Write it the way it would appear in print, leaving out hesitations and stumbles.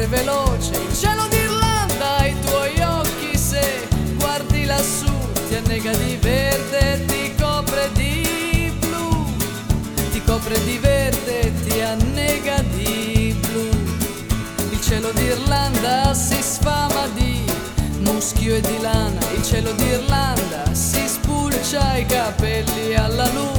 corre veloce il cielo d'Irlanda ai tuoi occhi, se guardi lassù ti annega di verde, ti copre di blu, ti copre di verde, ti annega di blu. Il cielo d'Irlanda si sfama di muschio e di lana, il cielo d'Irlanda si spulcia i capelli alla luna.